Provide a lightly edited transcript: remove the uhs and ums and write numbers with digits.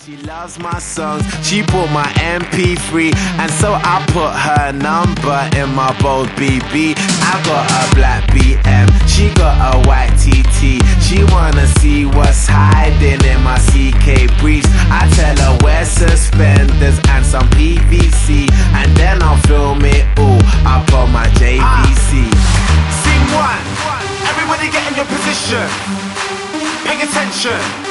She loves my songs, she bought my MP3, and so I put her number in my bold BB. I got a black BM, she got a white TT. She wanna see what's hiding in my CK briefs. I tell her wear suspenders and some PVC, and then I'll film it all up on my JVC. Scene one, everybody get in your position. Pay attention.